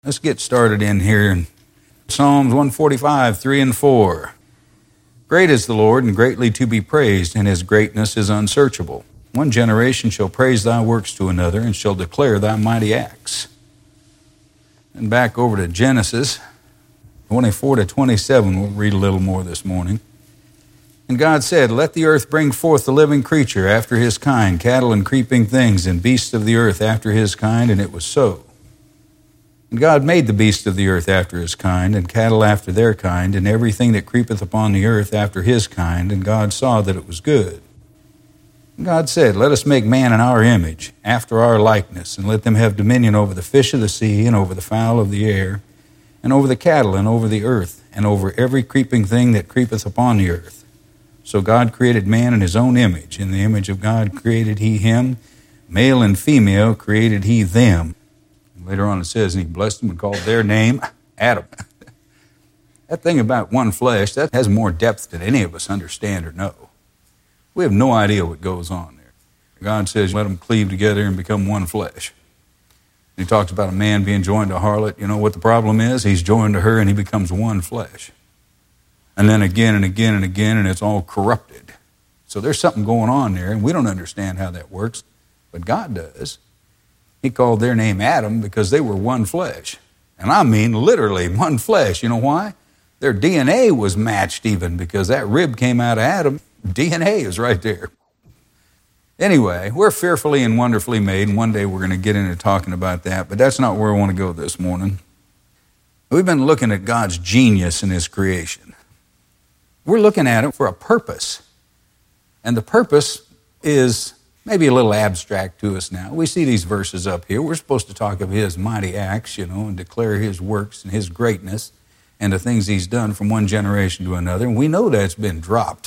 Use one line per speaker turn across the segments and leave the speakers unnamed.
Let's get started in here in Psalms 145, 3 and 4. Great is the Lord, and greatly to be praised, and his greatness is unsearchable. One generation shall praise thy works to another, and shall declare thy mighty acts. And back over to Genesis 24 to 27, we'll read a little more this morning. And God said, Let the earth bring forth the living creature after his kind, cattle and creeping things, and beasts of the earth after his kind, and it was so. And God made the beasts of the earth after his kind, and cattle after their kind, and everything that creepeth upon the earth after his kind, and God saw that it was good. And God said, Let us make man in our image, after our likeness, and let them have dominion over the fish of the sea, and over the fowl of the air, and over the cattle, and over the earth, and over every creeping thing that creepeth upon the earth. So God created man in his own image. In the image of God created he him. Male and female created he them. Later on it says, and he blessed them and called their name Adam. That thing about one flesh, that has more depth than any of us understand or know. We have no idea what goes on there. God says, let them cleave together and become one flesh. And he talks about a man being joined to a harlot. You know what the problem is? He's joined to her and he becomes one flesh. And then again and again and again, and it's all corrupted. So there's something going on there, and we don't understand how that works, but God does. He called their name Adam because they were one flesh. And I mean literally one flesh. You know why? Their DNA was matched even because that rib came out of Adam. DNA is right there. Anyway, we're fearfully and wonderfully made, and one day we're going to get into talking about that, but that's not where I want to go this morning. We've been looking at God's genius in his creation. We're looking at it for a purpose. And the purpose is maybe a little abstract to us now. We see these verses up here. We're supposed to talk of his mighty acts, and declare his works and his greatness and the things he's done from one generation to another. And we know that's been dropped.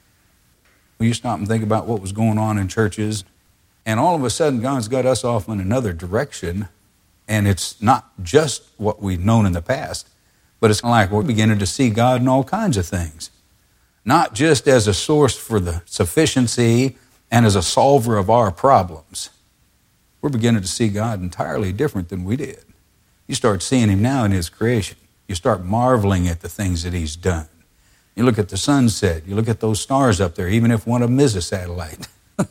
When you stop and think about what was going on in churches, and all of a sudden God's got us off in another direction, and it's not just what we've known in the past, but it's like we're beginning to see God in all kinds of things. Not just as a source for the sufficiency and as a solver of our problems. We're beginning to see God entirely different than we did. You start seeing him now in his creation. You start marveling at the things that he's done. You look at the sunset. You look at those stars up there, even if one of them is a satellite.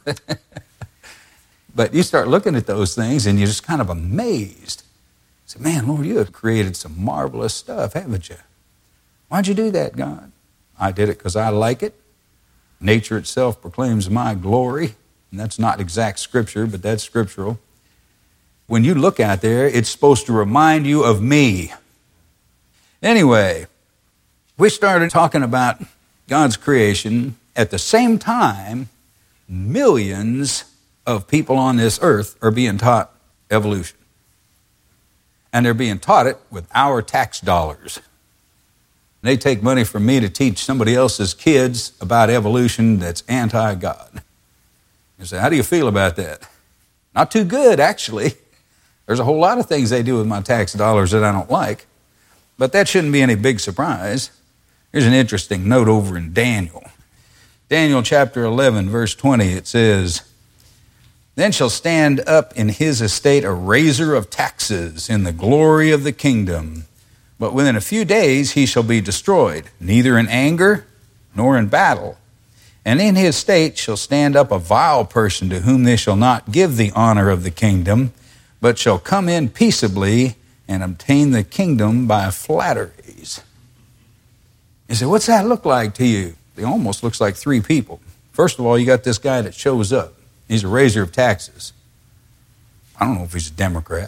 But you start looking at those things and you're just kind of amazed. You say, man, Lord, you have created some marvelous stuff, haven't you? Why'd you do that, God? I did it because I like it. Nature itself proclaims my glory. And that's not exact scripture, but that's scriptural. When you look out there, it's supposed to remind you of me. Anyway, we started talking about God's creation. At the same time, millions of people on this earth are being taught evolution. And they're being taught it with our tax dollars. They take money from me to teach somebody else's kids about evolution that's anti-God. You say, how do you feel about that? Not too good, actually. There's a whole lot of things they do with my tax dollars that I don't like. But that shouldn't be any big surprise. Here's an interesting note over in Daniel. Daniel chapter 11, verse 20, it says, Then shall stand up in his estate a raiser of taxes in the glory of the kingdom. But within a few days he shall be destroyed, neither in anger nor in battle. And in his state shall stand up a vile person to whom they shall not give the honor of the kingdom, but shall come in peaceably and obtain the kingdom by flatteries. You say, what's that look like to you? It almost looks like three people. First of all, you got this guy that shows up. He's a raiser of taxes. I don't know if he's a Democrat.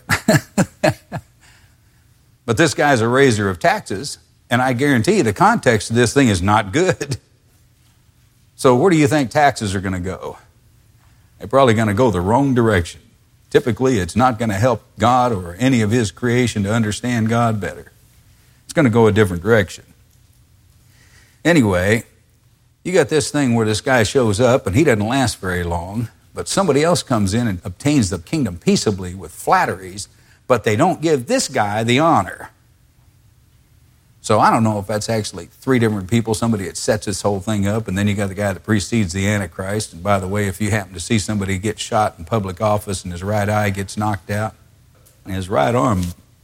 But this guy's a raiser of taxes, and I guarantee you the context of this thing is not good. So where do you think taxes are going to go? They're probably going to go the wrong direction. Typically, it's not going to help God or any of his creation to understand God better. It's going to go a different direction. Anyway, you got this thing where this guy shows up, and he doesn't last very long, but somebody else comes in and obtains the kingdom peaceably with flatteries, but they don't give this guy the honor. So I don't know if that's actually three different people, somebody that sets this whole thing up, and then you got the guy that precedes the Antichrist. And by the way, if you happen to see somebody get shot in public office and his right eye gets knocked out, and his right arm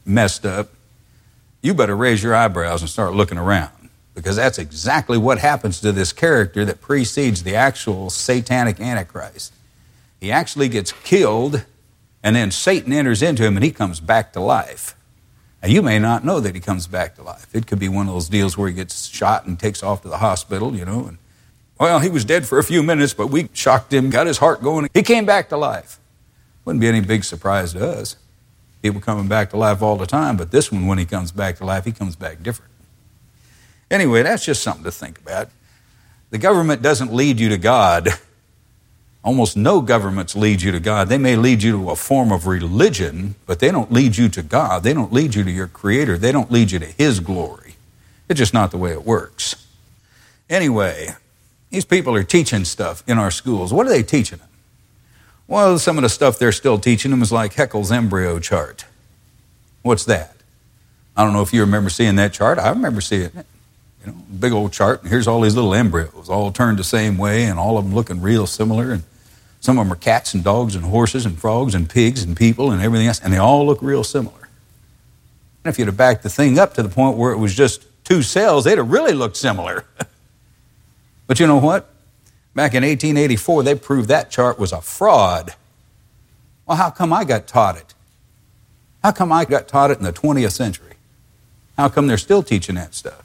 messed up, you better raise your eyebrows and start looking around, because that's exactly what happens to this character that precedes the actual satanic Antichrist. He actually gets killed, and then Satan enters into him, and he comes back to life. Now, you may not know that he comes back to life. It could be one of those deals where he gets shot and takes off to the hospital, and, well, he was dead for a few minutes, but we shocked him, got his heart going. He came back to life. Wouldn't be any big surprise to us. People coming back to life all the time, but this one, when he comes back to life, he comes back different. Anyway, that's just something to think about. The government doesn't lead you to God. Almost no governments lead you to God. They may lead you to a form of religion, but they don't lead you to God. They don't lead you to your Creator. They don't lead you to His glory. It's just not the way it works. Anyway, these people are teaching stuff in our schools. What are they teaching them? Well, some of the stuff they're still teaching them is like Haeckel's embryo chart. What's that? I don't know if you remember seeing that chart. I remember seeing it. Big old chart, and here's all these little embryos, all turned the same way, and all of them looking real similar, and some of them are cats and dogs and horses and frogs and pigs and people and everything else, and they all look real similar. And if you'd have backed the thing up to the point where it was just two cells, they'd have really looked similar. But you know what? Back in 1884, they proved that chart was a fraud. Well, how come I got taught it? How come I got taught it in the 20th century? How come they're still teaching that stuff?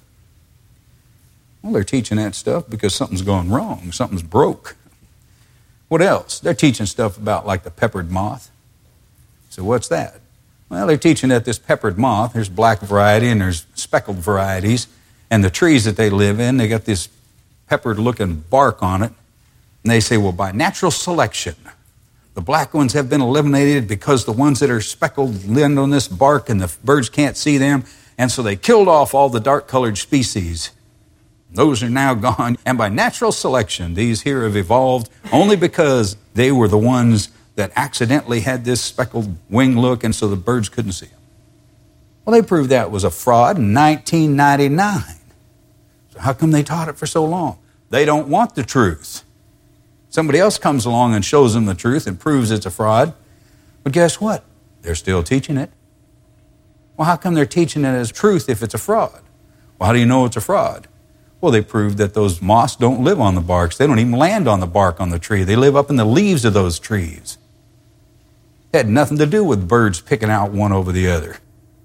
Well, they're teaching that stuff because something's gone wrong. Something's broke. What else? They're teaching stuff about like the peppered moth. So what's that? Well, they're teaching that this peppered moth, there's black variety and there's speckled varieties, and the trees that they live in, they got this peppered-looking bark on it, and they say, well, by natural selection, the black ones have been eliminated because the ones that are speckled land on this bark and the birds can't see them, and so they killed off all the dark-colored species. Those are now gone, and by natural selection, these here have evolved only because they were the ones that accidentally had this speckled wing look, and so the birds couldn't see them. Well, they proved that was a fraud in 1999. So how come they taught it for so long? They don't want the truth. Somebody else comes along and shows them the truth and proves it's a fraud, but guess what? They're still teaching it. Well, how come they're teaching it as truth if it's a fraud? Well, how do you know it's a fraud? Well, they proved that those moths don't live on the barks. They don't even land on the bark on the tree. They live up in the leaves of those trees. It had nothing to do with birds picking out one over the other.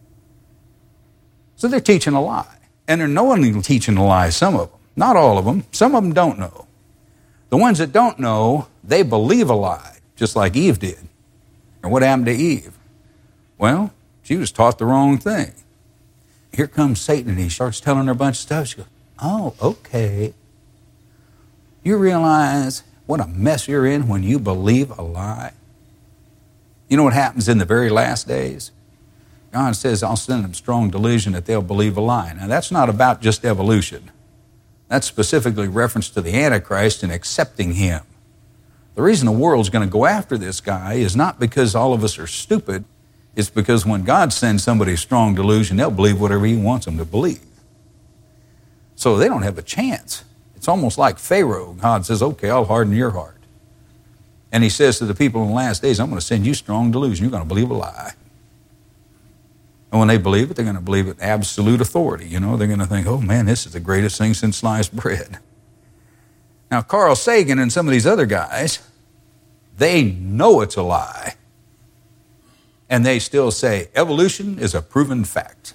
So they're teaching a lie. And they're knowingly teaching a lie, some of them. Not all of them. Some of them don't know. The ones that don't know, they believe a lie, just like Eve did. And what happened to Eve? Well, she was taught the wrong thing. Here comes Satan, and he starts telling her a bunch of stuff. She goes, oh, okay. You realize what a mess you're in when you believe a lie? You know what happens in the very last days? God says, I'll send them strong delusion that they'll believe a lie. Now, that's not about just evolution. That's specifically reference to the Antichrist and accepting him. The reason the world's going to go after this guy is not because all of us are stupid. It's because when God sends somebody a strong delusion, they'll believe whatever he wants them to believe. So they don't have a chance. It's almost like Pharaoh. God says, okay, I'll harden your heart. And he says to the people in the last days, I'm going to send you strong delusion. You're going to believe a lie. And when they believe it, they're going to believe it absolute authority. They're going to think, oh man, this is the greatest thing since sliced bread. Now, Carl Sagan and some of these other guys, they know it's a lie. And they still say, evolution is a proven fact.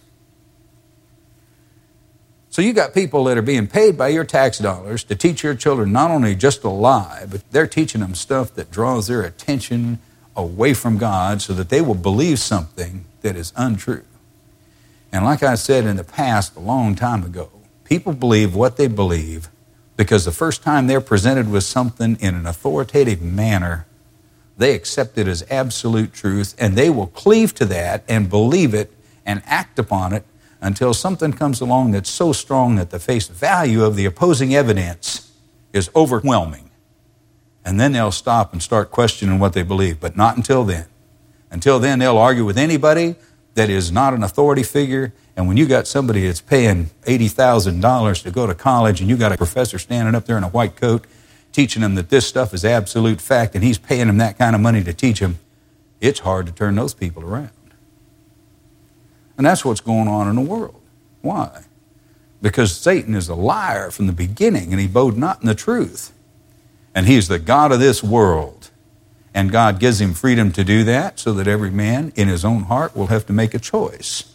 So you got people that are being paid by your tax dollars to teach your children not only just a lie, but they're teaching them stuff that draws their attention away from God so that they will believe something that is untrue. And like I said in the past, a long time ago, people believe what they believe because the first time they're presented with something in an authoritative manner, they accept it as absolute truth, and they will cleave to that and believe it and act upon it until something comes along that's so strong that the face value of the opposing evidence is overwhelming. And then they'll stop and start questioning what they believe, but not until then. Until then, they'll argue with anybody that is not an authority figure. And when you got somebody that's paying $80,000 to go to college and you got a professor standing up there in a white coat teaching them that this stuff is absolute fact and he's paying them that kind of money to teach them, it's hard to turn those people around. And that's what's going on in the world. Why? Because Satan is a liar from the beginning, and he abode not in the truth. And he's the God of this world. And God gives him freedom to do that so that every man in his own heart will have to make a choice.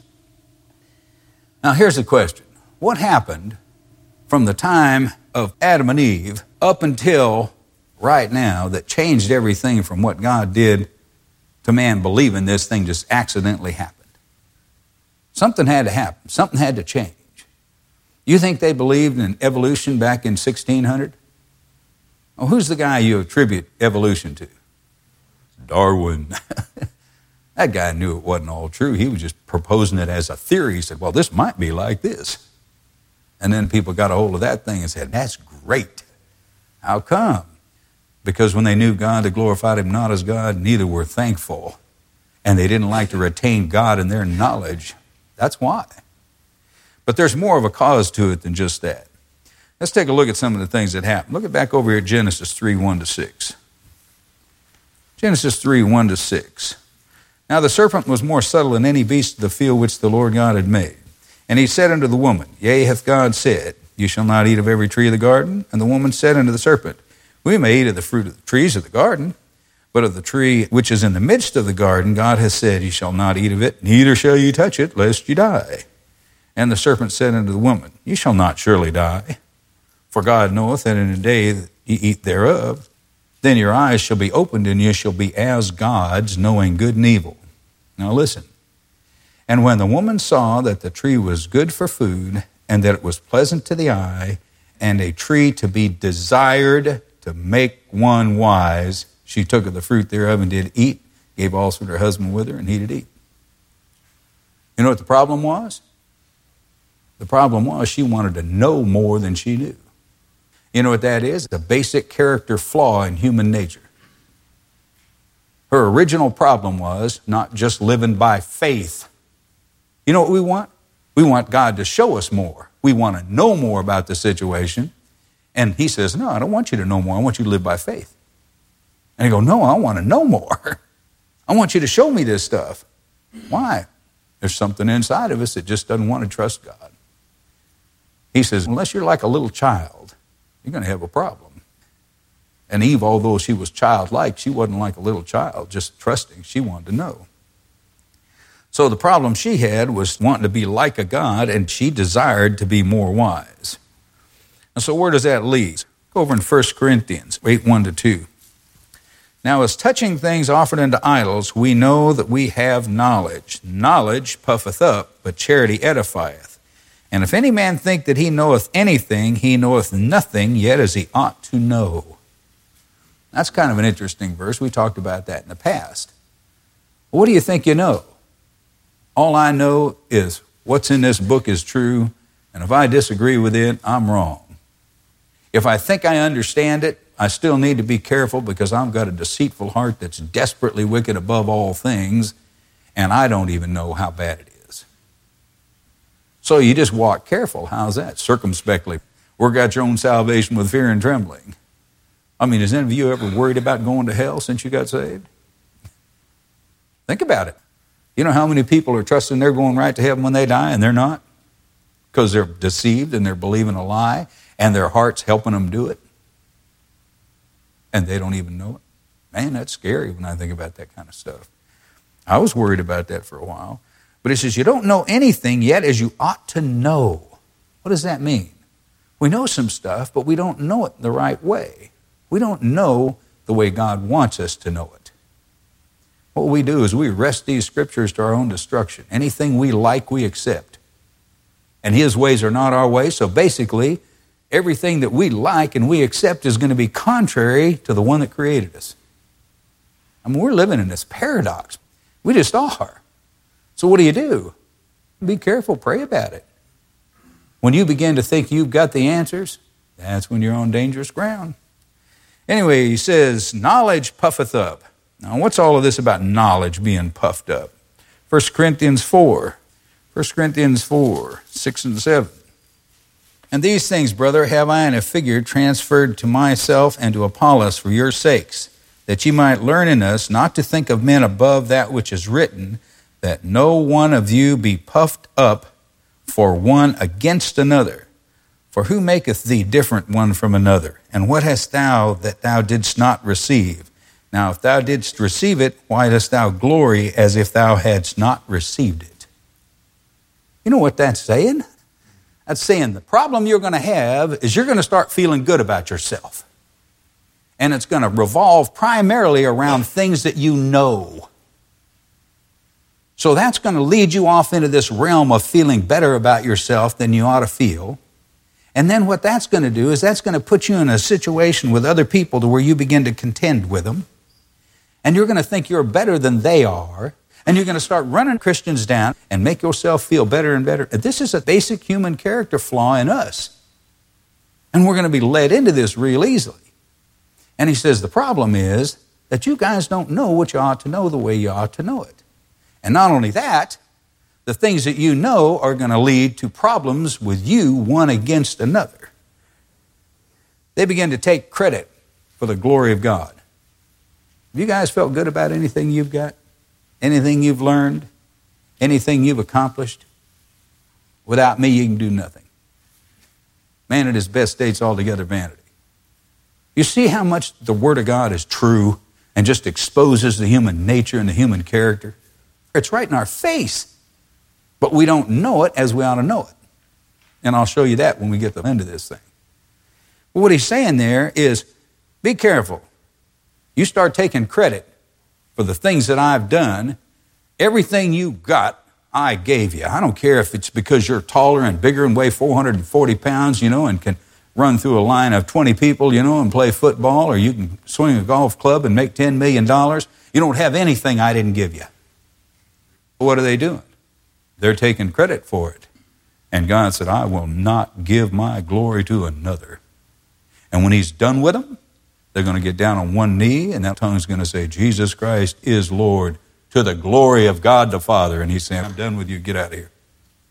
Now here's the question. What happened from the time of Adam and Eve up until right now that changed everything from what God did to man believing this thing just accidentally happened? Something had to happen. Something had to change. You think they believed in evolution back in 1600? Well, who's the guy you attribute evolution to? Darwin. That guy knew it wasn't all true. He was just proposing it as a theory. He said, well, this might be like this. And then people got a hold of that thing and said, that's great. How come? Because when they knew God, they glorified him not as God, neither were thankful. And they didn't like to retain God in their knowledge. That's why. But there's more of a cause to it than just that. Let's take a look at some of the things that happened. Look back over here at Genesis 3, 1-6. Genesis 3, 1-6. Now the serpent was more subtle than any beast of the field which the Lord God had made. And he said unto the woman, Yea, hath God said, You shall not eat of every tree of the garden? And the woman said unto the serpent, We may eat of the fruit of the trees of the garden, but of the tree which is in the midst of the garden, God hath said, Ye shall not eat of it, neither shall ye touch it, lest ye die. And the serpent said unto the woman, Ye shall not surely die, for God knoweth that in the day that ye eat thereof, then your eyes shall be opened, and ye shall be as gods, knowing good and evil. Now listen. And when the woman saw that the tree was good for food, and that it was pleasant to the eye, and a tree to be desired to make one wise, she took of the fruit thereof and did eat, gave also to her husband with her, and he did eat. You know what the problem was? The problem was she wanted to know more than she knew. You know what that is? It's a basic character flaw in human nature. Her original problem was not just living by faith. You know what we want? We want God to show us more. We want to know more about the situation. And he says, no, I don't want you to know more. I want you to live by faith. And I go, no, I want to know more. I want you to show me this stuff. Why? There's something inside of us that just doesn't want to trust God. He says, unless you're like a little child, you're going to have a problem. And Eve, although she was childlike, she wasn't like a little child, just trusting. She wanted to know. So the problem she had was wanting to be like a God, and she desired to be more wise. And so where does that lead? Go over in 1 Corinthians 8, 1-2. Now as touching things offered unto idols, we know that we have knowledge. Knowledge puffeth up, but charity edifieth. And if any man think that he knoweth anything, he knoweth nothing, yet as he ought to know. That's kind of an interesting verse. We talked about that in the past. What do you think you know? All I know is what's in this book is true, and if I disagree with it, I'm wrong. If I think I understand it, I still need to be careful because I've got a deceitful heart that's desperately wicked above all things, and I don't even know how bad it is. So you just walk careful. How's that? Circumspectly. Work out your own salvation with fear and trembling. I mean, has any of you ever worried about going to hell since you got saved? Think about it. You know how many people are trusting they're going right to heaven when they die and they're not? Because they're deceived and they're believing a lie and their heart's helping them do it. And they don't even know it. Man, that's scary when I think about that kind of stuff. I was worried about that for a while. But it says, you don't know anything yet as you ought to know. What does that mean? We know some stuff, but we don't know it the right way. We don't know the way God wants us to know it. What we do is we wrest these scriptures to our own destruction. Anything we like, we accept. And his ways are not our ways, so basically, everything that we like and we accept is going to be contrary to the one that created us. I mean, we're living in this paradox. We just are. So what do? Be careful, pray about it. When you begin to think you've got the answers, that's when you're on dangerous ground. Anyway, he says, knowledge puffeth up. Now, what's all of this about knowledge being puffed up? 1 Corinthians 4, 6 and 7. And these things, brother, have I in a figure transferred to myself and to Apollos for your sakes, that ye might learn in us not to think of men above that which is written, that no one of you be puffed up for one against another. For who maketh thee different one from another? And what hast thou that thou didst not receive? Now if thou didst receive it, why dost thou glory as if thou hadst not received it? You know what that's saying? That's saying the problem you're going to have is you're going to start feeling good about yourself. And it's going to revolve primarily around things that you know. So that's going to lead you off into this realm of feeling better about yourself than you ought to feel. And then what that's going to do is that's going to put you in a situation with other people to where you begin to contend with them. And you're going to think you're better than they are. And you're going to start running Christians down and make yourself feel better and better. This is a basic human character flaw in us. And we're going to be led into this real easily. And he says the problem is that you guys don't know what you ought to know the way you ought to know it. And not only that, the things that you know are going to lead to problems with you one against another. They begin to take credit for the glory of God. Have you guys felt good about anything you've got? Anything you've learned? Anything you've accomplished? Without me, you can do nothing. Man at his best state's altogether vanity. You see how much the Word of God is true and just exposes the human nature and the human character? It's right in our face, but we don't know it as we ought to know it. And I'll show you that when we get to the end of this thing. But what he's saying there is, be careful. You start taking credit for the things that I've done. Everything you got, I gave you. I don't care if it's because you're taller and bigger and weigh 440 pounds, and can run through a line of 20 people, and play football, or you can swing a golf club and make $10 million. You don't have anything I didn't give you. What are they doing? They're taking credit for it. And God said, I will not give my glory to another. And when he's done with them, they're going to get down on one knee, and that tongue's going to say, Jesus Christ is Lord, to the glory of God the Father. And he's saying, I'm done with you, get out of here.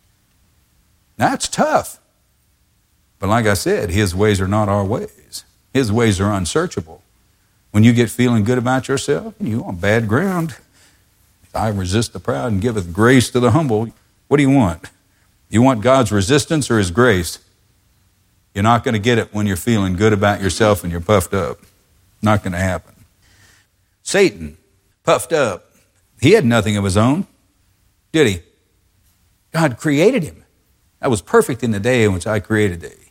That's tough. But like I said, his ways are not our ways. His ways are unsearchable. When you get feeling good about yourself, you're on bad ground. I resist the proud and giveth grace to the humble. What do you want? You want God's resistance or his grace? You're not going to get it when you're feeling good about yourself and you're puffed up. Not going to happen. Satan, puffed up. He had nothing of his own, did he? God created him. That was perfect in the day in which I created thee.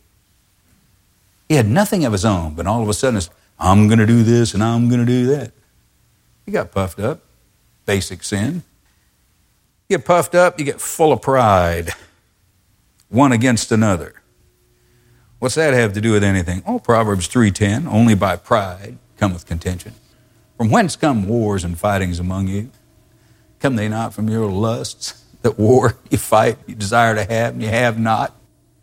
He had nothing of his own, but all of a sudden it's, I'm going to do this and I'm going to do that. He got puffed up. Basic sin. You get puffed up, you get full of pride. One against another. What's that have to do with anything? Oh, Proverbs 3:10, only by pride cometh contention. From whence come wars and fightings among you? Come they not from your lusts that war, you fight, you desire to have, and you have not?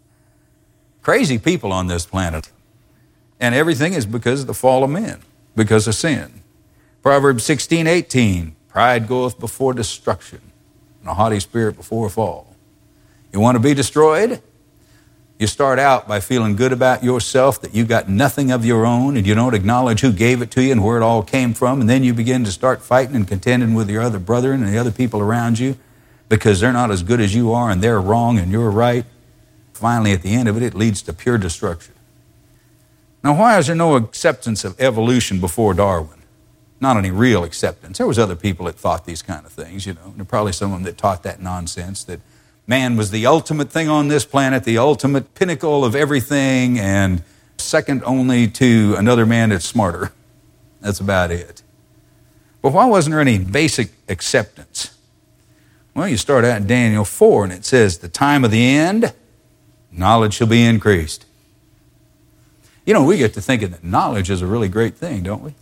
Crazy people on this planet. And everything is because of the fall of men, because of sin. Proverbs 16:18, pride goeth before destruction, and a haughty spirit before a fall. You want to be destroyed? You start out by feeling good about yourself, that you got nothing of your own, and you don't acknowledge who gave it to you and where it all came from, and then you begin to start fighting and contending with your other brethren and the other people around you because they're not as good as you are and they're wrong and you're right. Finally, at the end of it, it leads to pure destruction. Now, why is there no acceptance of evolution before Darwin? Not any real acceptance. There was other people that thought these kind of things, There are probably some of them that taught that nonsense, that man was the ultimate thing on this planet, the ultimate pinnacle of everything, and second only to another man that's smarter. That's about it. But why wasn't there any basic acceptance? Well, you start out in Daniel 4, and it says, the time of the end, knowledge shall be increased. We get to thinking that knowledge is a really great thing, don't we?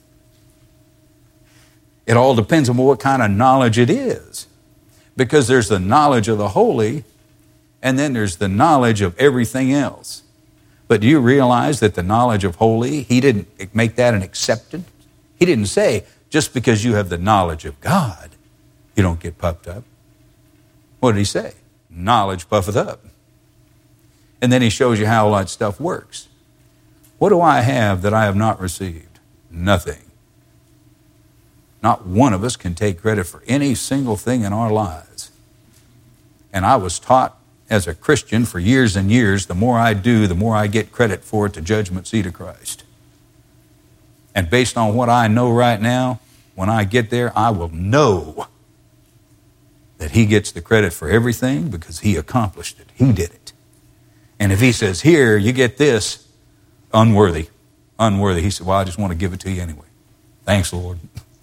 It all depends on what kind of knowledge it is. Because there's the knowledge of the holy, and then there's the knowledge of everything else. But do you realize that the knowledge of holy, he didn't make that an acceptance? He didn't say, just because you have the knowledge of God, you don't get puffed up. What did he say? Knowledge puffeth up. And then he shows you how all that stuff works. What do I have that I have not received? Nothing. Not one of us can take credit for any single thing in our lives. And I was taught as a Christian for years and years, the more I do, the more I get credit for it, the judgment seat of Christ. And based on what I know right now, when I get there, I will know that he gets the credit for everything because he accomplished it. He did it. And if he says, here, you get this, unworthy. He said, well, I just want to give it to you anyway. Thanks, Lord.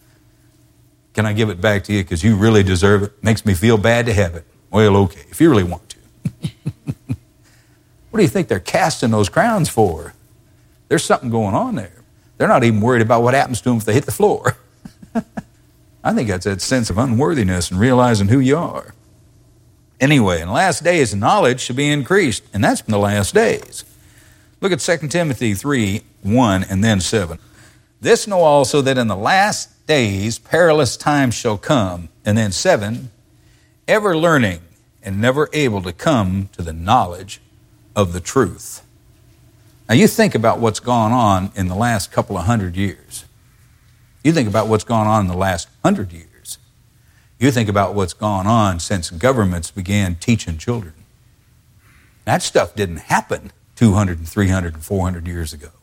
Can I give it back to you because you really deserve it? Makes me feel bad to have it. Well, okay, if you really want to. What do you think they're casting those crowns for? There's something going on there. They're not even worried about what happens to them if they hit the floor. I think that's that sense of unworthiness and realizing who you are. Anyway, in the last days, knowledge should be increased, and that's in the last days. Look at 2 Timothy 3:1 and then 7. This know also that in the last days perilous times shall come, and then 7, ever learning and never able to come to the knowledge of the truth. Now you think about what's gone on in the last couple of 100 years. You think about what's gone on in the last 100 years. You think about what's gone on since governments began teaching children. That stuff didn't happen 200 and 300 and 400 years ago.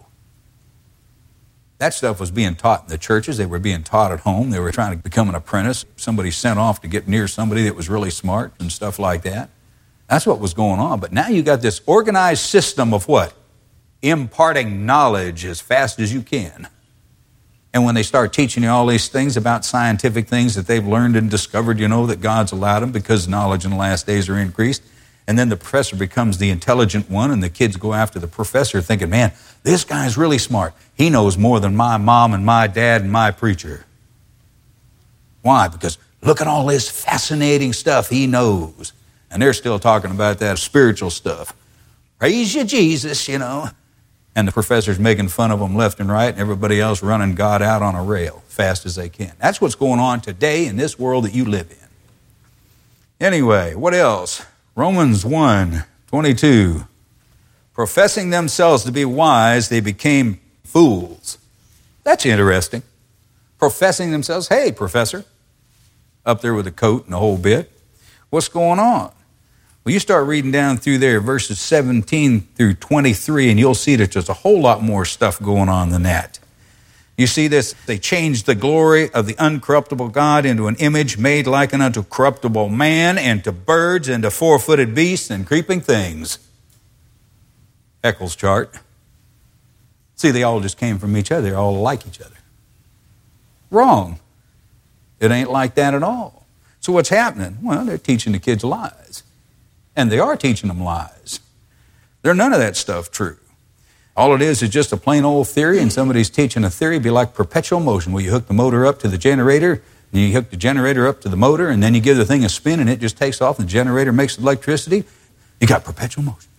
That stuff was being taught in the churches. They were being taught at home. They were trying to become an apprentice. Somebody sent off to get near somebody that was really smart and stuff like that. That's what was going on. But now you got this organized system of what? Imparting knowledge as fast as you can. And when they start teaching you all these things about scientific things that they've learned and discovered, that God's allowed them because knowledge in the last days are increased. And then the professor becomes the intelligent one, and the kids go after the professor thinking, man, this guy's really smart. He knows more than my mom and my dad and my preacher. Why? Because look at all this fascinating stuff he knows. And they're still talking about that spiritual stuff. Praise you, Jesus, And the professor's making fun of them left and right, and everybody else running God out on a rail fast as they can. That's what's going on today in this world that you live in. Anyway, what else? Romans 1:22. Professing themselves to be wise, they became fools. That's interesting. Professing themselves, hey, professor, up there with a coat and the whole bit. What's going on? Well, you start reading down through there, verses 17 through 23, and you'll see that there's a whole lot more stuff going on than that. You see this, they changed the glory of the uncorruptible God into an image made like unto corruptible man, and to birds, and to four-footed beasts, and creeping things. Eccles chart. See, they all just came from each other. They're all like each other. Wrong. It ain't like that at all. So what's happening? Well, they're teaching the kids lies. And they are teaching them lies. There's none of that stuff true. All it is just a plain old theory, and somebody's teaching a theory. It'd be like perpetual motion, where you hook the motor up to the generator, and you hook the generator up to the motor, and then you give the thing a spin, and it just takes off, and the generator makes electricity. You got perpetual motion.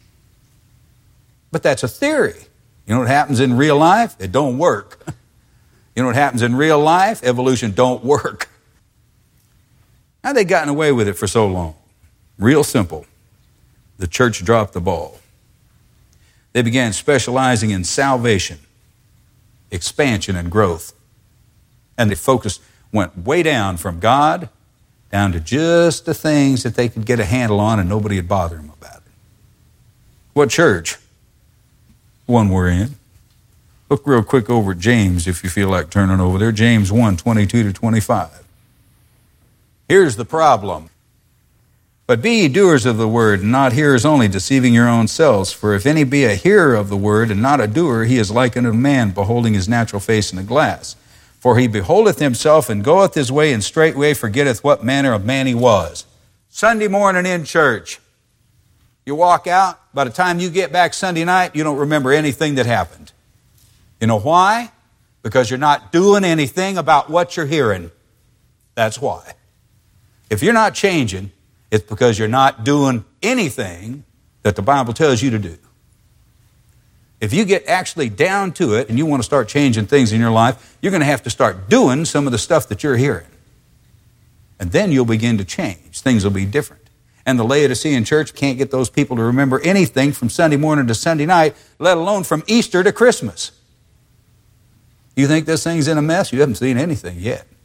But that's a theory. You know what happens in real life? It don't work. You know what happens in real life? Evolution don't work. How they gotten away with it for so long? Real simple. The church dropped the ball. They began specializing in salvation, expansion, and growth. And the focus went way down from God down to just the things that they could get a handle on and nobody would bother them about it. What church? One we're in. Look real quick over at James if you feel like turning over there. James 1:22-25. Here's the problem. But be ye doers of the word, and not hearers only, deceiving your own selves. For if any be a hearer of the word, and not a doer, he is like unto a man beholding his natural face in a glass. For he beholdeth himself, and goeth his way, and straightway forgetteth what manner of man he was. Sunday morning in church. You walk out, by the time you get back Sunday night, you don't remember anything that happened. You know why? Because you're not doing anything about what you're hearing. That's why. If you're not changing, it's because you're not doing anything that the Bible tells you to do. If you get actually down to it and you want to start changing things in your life, you're going to have to start doing some of the stuff that you're hearing. And then you'll begin to change. Things will be different. And the Laodicean church can't get those people to remember anything from Sunday morning to Sunday night, let alone from Easter to Christmas. You think this thing's in a mess? You haven't seen anything yet.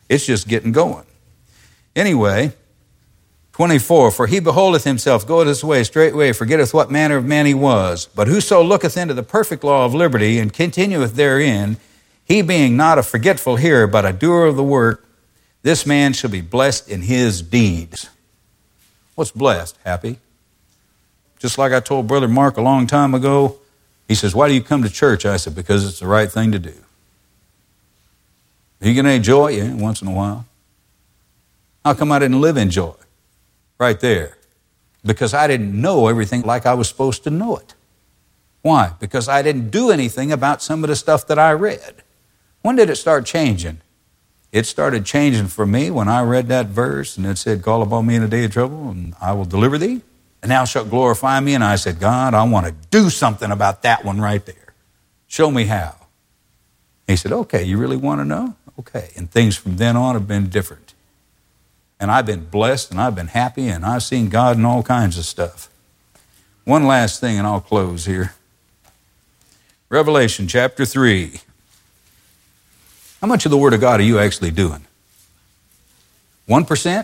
It's just getting going. Anyway, 24, for he beholdeth himself, goeth his way straightway, forgetteth what manner of man he was. But whoso looketh into the perfect law of liberty, and continueth therein, he being not a forgetful hearer, but a doer of the work, this man shall be blessed in his deeds. What's blessed? Happy. Just like I told Brother Mark a long time ago, he says, why do you come to church? I said, because it's the right thing to do. Are you going to enjoy it? Yeah, once in a while. How come I didn't live in joy? Right there. Because I didn't know everything like I was supposed to know it. Why? Because I didn't do anything about some of the stuff that I read. When did it start changing? It started changing for me when I read that verse and it said, call upon me in a day of trouble and I will deliver thee. And thou shalt glorify me. And I said, God, I want to do something about that one right there. Show me how. He said, okay, you really want to know? Okay. And things from then on have been different. And I've been blessed and I've been happy and I've seen God in all kinds of stuff. One last thing and I'll close here. Revelation chapter 3. How much of the Word of God are you actually doing? 1%?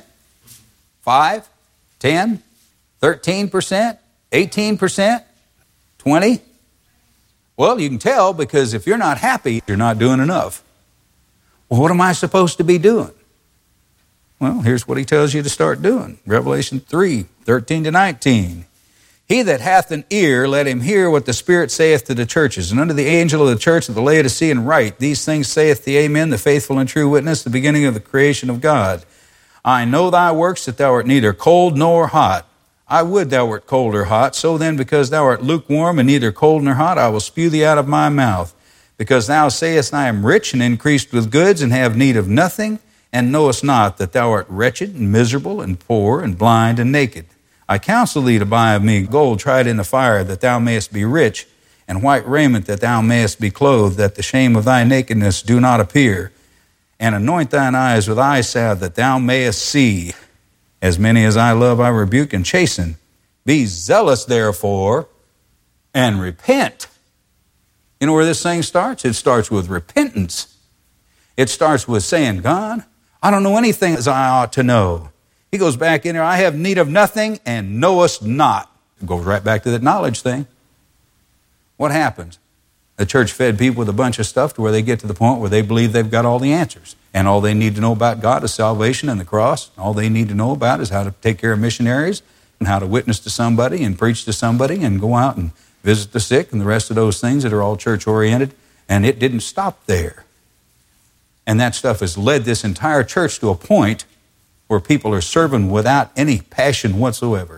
5? 10? 13%? 18%? 20? Well, you can tell because if you're not happy, you're not doing enough. Well, what am I supposed to be doing? Well, here's what he tells you to start doing. Revelation 3, 13 to 19. He that hath an ear, let him hear what the Spirit saith to the churches. And unto the angel of the church of the Laodicean write, these things saith the Amen, the faithful and true witness, the beginning of the creation of God. I know thy works, that thou art neither cold nor hot. I would thou wert cold or hot. So then, because thou art lukewarm and neither cold nor hot, I will spew thee out of my mouth. Because thou sayest, I am rich and increased with goods, and have need of nothing, and knowest not that thou art wretched and miserable and poor and blind and naked. I counsel thee to buy of me gold tried in the fire, that thou mayest be rich, and white raiment, that thou mayest be clothed, that the shame of thy nakedness do not appear. And anoint thine eyes with eye salve, that thou mayest see. As many as I love, I rebuke and chasten. Be zealous, therefore, and repent. You know where this thing starts? It starts with repentance. It starts with saying, God, I don't know anything as I ought to know. He goes back in there, I have need of nothing and knowest not. It goes right back to that knowledge thing. What happens? The church fed people with a bunch of stuff to where they get to the point where they believe they've got all the answers. And all they need to know about God is salvation and the cross. All they need to know about is how to take care of missionaries and how to witness to somebody and preach to somebody and go out and visit the sick and the rest of those things that are all church-oriented. And it didn't stop there. And that stuff has led this entire church to a point where people are serving without any passion whatsoever.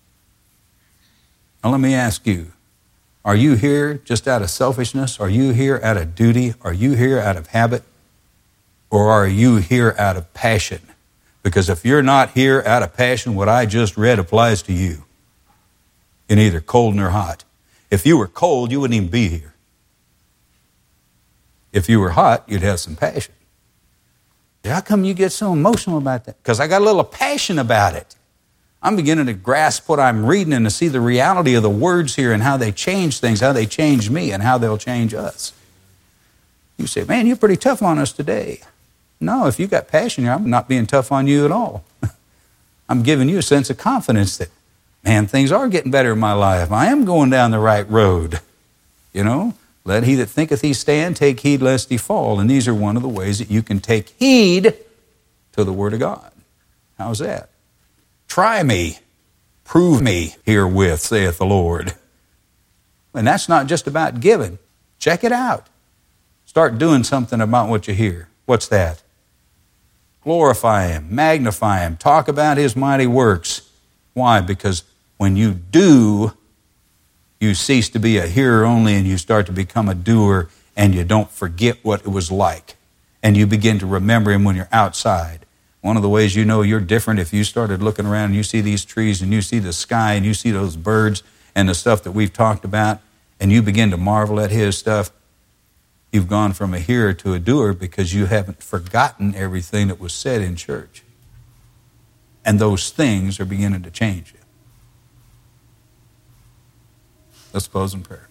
Now let me ask you, are you here just out of selfishness? Are you here out of duty? Are you here out of habit? Or are you here out of passion? Because if you're not here out of passion, what I just read applies to you. You're neither cold nor hot. If you were cold, you wouldn't even be here. If you were hot, you'd have some passion. How come you get so emotional about that? Because I got a little passion about it. I'm beginning to grasp what I'm reading and to see the reality of the words here and how they change things, how they change me, and how they'll change us. You say, man, you're pretty tough on us today. No, if you got passion here, I'm not being tough on you at all. I'm giving you a sense of confidence that, man, things are getting better in my life. I am going down the right road. You know? Let he that thinketh he stand take heed lest he fall. And these are one of the ways that you can take heed to the Word of God. How's that? Try me, prove me herewith, saith the Lord. And that's not just about giving. Check it out. Start doing something about what you hear. What's that? Glorify Him, magnify Him, talk about His mighty works. Why? Because when you do, you cease to be a hearer only and you start to become a doer, and you don't forget what it was like. And you begin to remember Him when you're outside. One of the ways you know you're different, if you started looking around and you see these trees and you see the sky and you see those birds and the stuff that we've talked about, and you begin to marvel at His stuff, you've gone from a hearer to a doer because you haven't forgotten everything that was said in church. And those things are beginning to change you. Let's close in prayer.